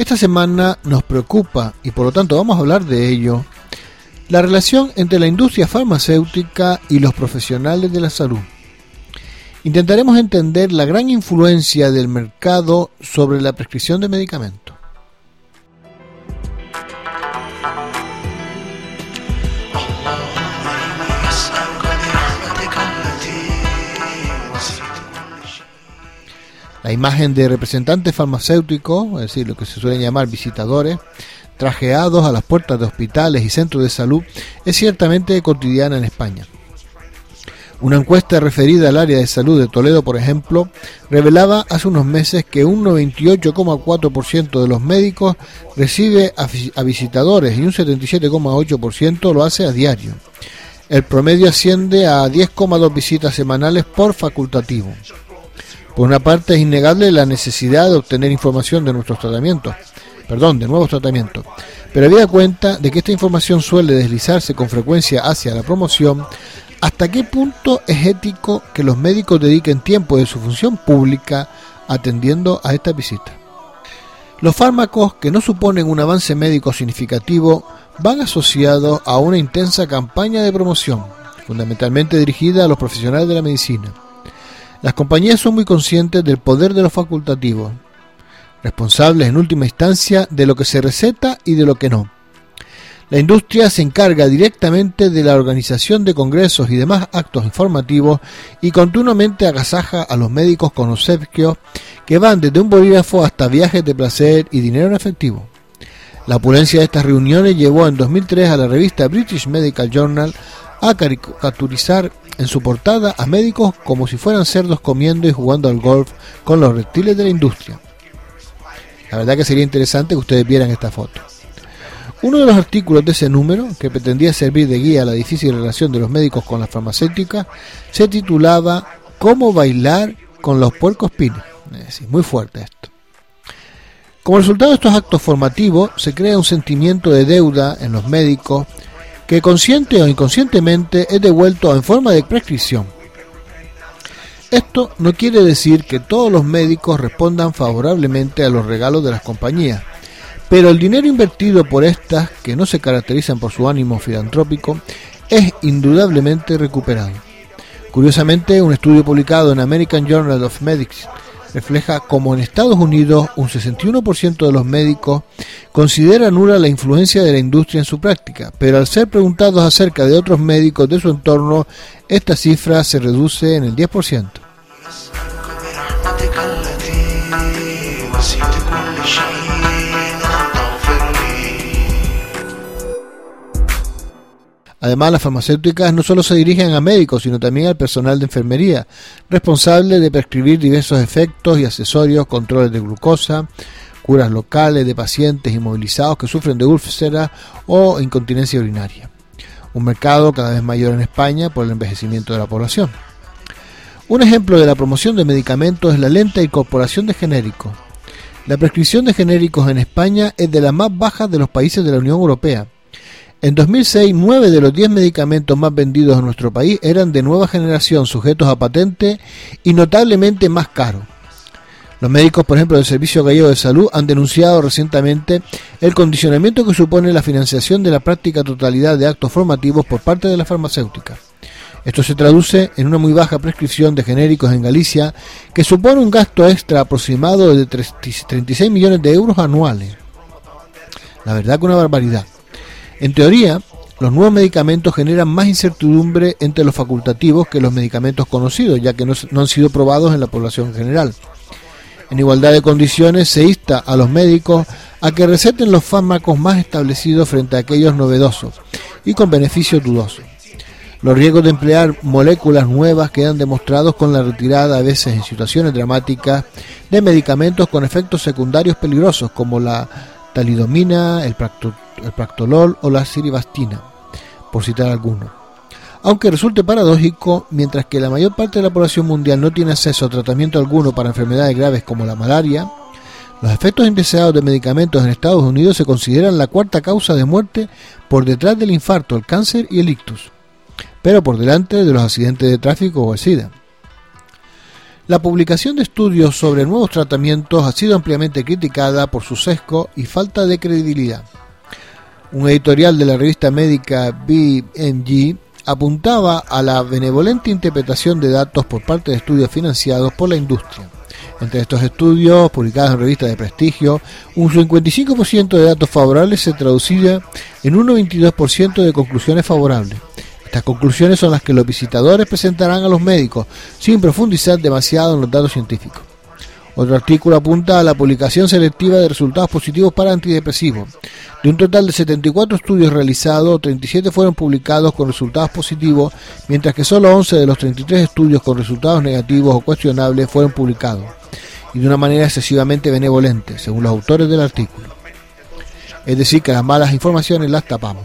Esta semana nos preocupa, y por lo tanto vamos a hablar de ello, la relación entre la industria farmacéutica y los profesionales de la salud. Intentaremos entender la gran influencia del mercado sobre la prescripción de medicamentos. La imagen de representantes farmacéuticos, es decir, lo que se suelen llamar visitadores, trajeados a las puertas de hospitales y centros de salud, es ciertamente cotidiana en España. Una encuesta referida al área de salud de Toledo, por ejemplo, revelaba hace unos meses que un 98,4% de los médicos recibe a visitadores y un 77,8% lo hace a diario. El promedio asciende a 10,2 visitas semanales por facultativo. Por una parte, es innegable la necesidad de obtener información de nuevos tratamientos, pero habida cuenta de que esta información suele deslizarse con frecuencia hacia la promoción, ¿hasta qué punto es ético que los médicos dediquen tiempo de su función pública atendiendo a esta visita? Los fármacos que no suponen un avance médico significativo van asociados a una intensa campaña de promoción, fundamentalmente dirigida a los profesionales de la medicina. Las compañías son muy conscientes del poder de los facultativos, responsables en última instancia de lo que se receta y de lo que no. La industria se encarga directamente de la organización de congresos y demás actos informativos y continuamente agasaja a los médicos con obsequios que van desde un bolígrafo hasta viajes de placer y dinero en efectivo. La opulencia de estas reuniones llevó en 2003 a la revista British Medical Journal a caricaturizar en su portada a médicos como si fueran cerdos comiendo y jugando al golf con los reptiles de la industria. La verdad que sería interesante que ustedes vieran esta foto. Uno de los artículos de ese número, que pretendía servir de guía a la difícil relación de los médicos con las farmacéuticas, se titulaba ¿Cómo bailar con los puercos pines? Es decir, muy fuerte esto. Como resultado de estos actos formativos, se crea un sentimiento de deuda en los médicos que consciente o inconscientemente es devuelto en forma de prescripción. Esto no quiere decir que todos los médicos respondan favorablemente a los regalos de las compañías, pero el dinero invertido por estas, que no se caracterizan por su ánimo filantrópico, es indudablemente recuperado. Curiosamente, un estudio publicado en American Journal of Medicine refleja cómo en Estados Unidos un 61% de los médicos considera nula la influencia de la industria en su práctica, pero al ser preguntados acerca de otros médicos de su entorno, esta cifra se reduce en el 10%. Además, las farmacéuticas no solo se dirigen a médicos, sino también al personal de enfermería, responsable de prescribir diversos efectos y accesorios, controles de glucosa, curas locales de pacientes inmovilizados que sufren de úlceras o incontinencia urinaria. Un mercado cada vez mayor en España por el envejecimiento de la población. Un ejemplo de la promoción de medicamentos es la lenta incorporación de genéricos. La prescripción de genéricos en España es de las más bajas de los países de la Unión Europea. En 2006, 9 de los 10 medicamentos más vendidos en nuestro país eran de nueva generación, sujetos a patente y notablemente más caros. Los médicos, por ejemplo, del Servicio Gallego de Salud han denunciado recientemente el condicionamiento que supone la financiación de la práctica totalidad de actos formativos por parte de la farmacéutica. Esto se traduce en una muy baja prescripción de genéricos en Galicia, que supone un gasto extra aproximado de 36 millones de euros anuales. La verdad que una barbaridad. En teoría, los nuevos medicamentos generan más incertidumbre entre los facultativos que los medicamentos conocidos, ya que no han sido probados en la población general. En igualdad de condiciones, se insta a los médicos a que receten los fármacos más establecidos frente a aquellos novedosos y con beneficios dudosos. Los riesgos de emplear moléculas nuevas quedan demostrados con la retirada, a veces en situaciones dramáticas, de medicamentos con efectos secundarios peligrosos, como la talidomina, el practolol o la siribastina, por citar algunos. Aunque resulte paradójico, mientras que la mayor parte de la población mundial no tiene acceso a tratamiento alguno para enfermedades graves como la malaria, los efectos indeseados de medicamentos en Estados Unidos se consideran la cuarta causa de muerte por detrás del infarto, el cáncer y el ictus, pero por delante de los accidentes de tráfico o el SIDA. La publicación de estudios sobre nuevos tratamientos ha sido ampliamente criticada por su sesgo y falta de credibilidad. Un editorial de la revista médica BMJ apuntaba a la benevolente interpretación de datos por parte de estudios financiados por la industria. Entre estos estudios, publicados en revistas de prestigio, un 55% de datos favorables se traducía en un 92% de conclusiones favorables. Estas conclusiones son las que los visitadores presentarán a los médicos, sin profundizar demasiado en los datos científicos. Otro artículo apunta a la publicación selectiva de resultados positivos para antidepresivos. De un total de 74 estudios realizados, 37 fueron publicados con resultados positivos, mientras que solo 11 de los 33 estudios con resultados negativos o cuestionables fueron publicados, y de una manera excesivamente benevolente, según los autores del artículo. Es decir, que las malas informaciones las tapamos.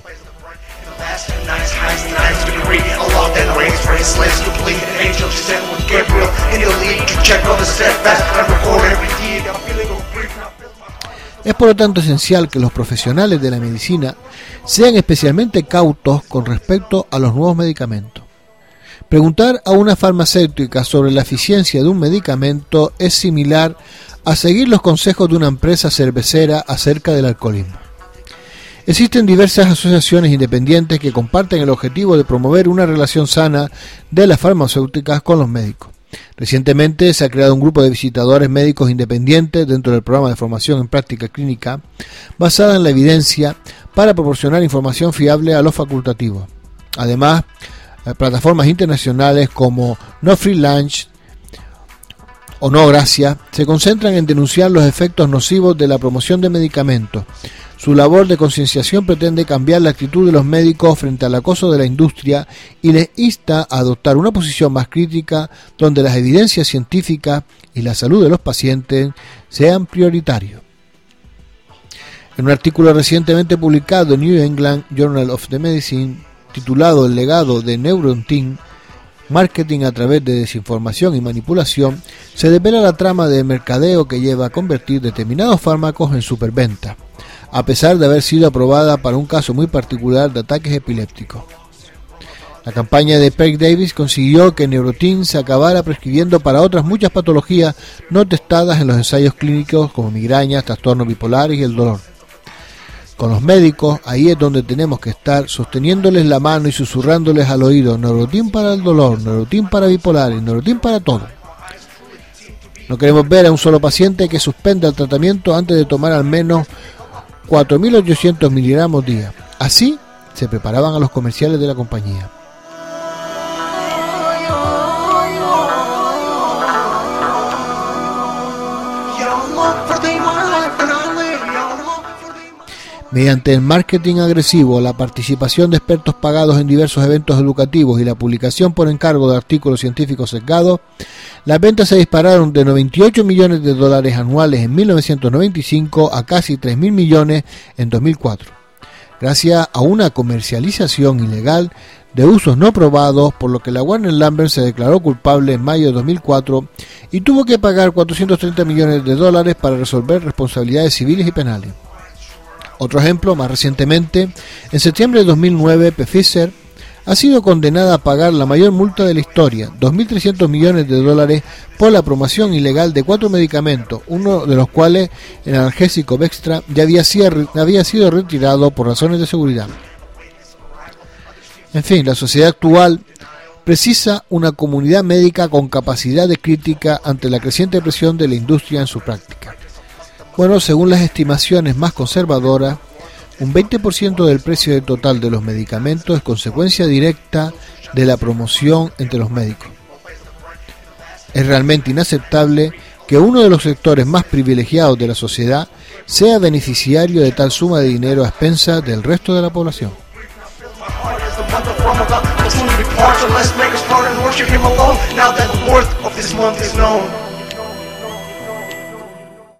Es por lo tanto esencial que los profesionales de la medicina sean especialmente cautos con respecto a los nuevos medicamentos. Preguntar a una farmacéutica sobre la eficiencia de un medicamento es similar a seguir los consejos de una empresa cervecera acerca del alcoholismo. Existen diversas asociaciones independientes que comparten el objetivo de promover una relación sana de las farmacéuticas con los médicos. Recientemente se ha creado un grupo de visitadores médicos independientes dentro del programa de formación en práctica clínica basada en la evidencia para proporcionar información fiable a los facultativos. Además, plataformas internacionales como No Free Lunch o No Gracias se concentran en denunciar los efectos nocivos de la promoción de medicamentos. Su labor de concienciación pretende cambiar la actitud de los médicos frente al acoso de la industria y les insta a adoptar una posición más crítica donde las evidencias científicas y la salud de los pacientes sean prioritarios. En un artículo recientemente publicado en New England Journal of the Medicine titulado El legado de Neurontin, marketing a través de desinformación y manipulación, se desvela la trama de mercadeo que lleva a convertir determinados fármacos en superventa, a pesar de haber sido aprobada para un caso muy particular de ataques epilépticos. La campaña de Perk Davis consiguió que Neurontin se acabara prescribiendo para otras muchas patologías no testadas en los ensayos clínicos como migrañas, trastornos bipolares y el dolor. Con los médicos, ahí es donde tenemos que estar, sosteniéndoles la mano y susurrándoles al oído: Neurontin para el dolor, Neurontin para bipolares, Neurontin para todo. No queremos ver a un solo paciente que suspenda el tratamiento antes de tomar al menos 4.800 miligramos día. Así se preparaban a los comerciales de la compañía. Mediante el marketing agresivo, la participación de expertos pagados en diversos eventos educativos y la publicación por encargo de artículos científicos sesgados, las ventas se dispararon de $98 millones anuales en 1995 a casi 3.000 millones en 2004, gracias a una comercialización ilegal de usos no probados, por lo que la Warner Lambert se declaró culpable en mayo de 2004 y tuvo que pagar $430 millones para resolver responsabilidades civiles y penales. Otro ejemplo, más recientemente, en septiembre de 2009, Pfizer ha sido condenada a pagar la mayor multa de la historia, $2.300 millones, por la promoción ilegal de 4 medicamentos, uno de los cuales, el analgésico Bextra, ya había sido retirado por razones de seguridad. En fin, la sociedad actual precisa una comunidad médica con capacidad de crítica ante la creciente presión de la industria en su práctica. Bueno, según las estimaciones más conservadoras, un 20% del precio total de los medicamentos es consecuencia directa de la promoción entre los médicos. Es realmente inaceptable que uno de los sectores más privilegiados de la sociedad sea beneficiario de tal suma de dinero a expensas del resto de la población. Let's make a start and worship him alone now that the worth of this month is known.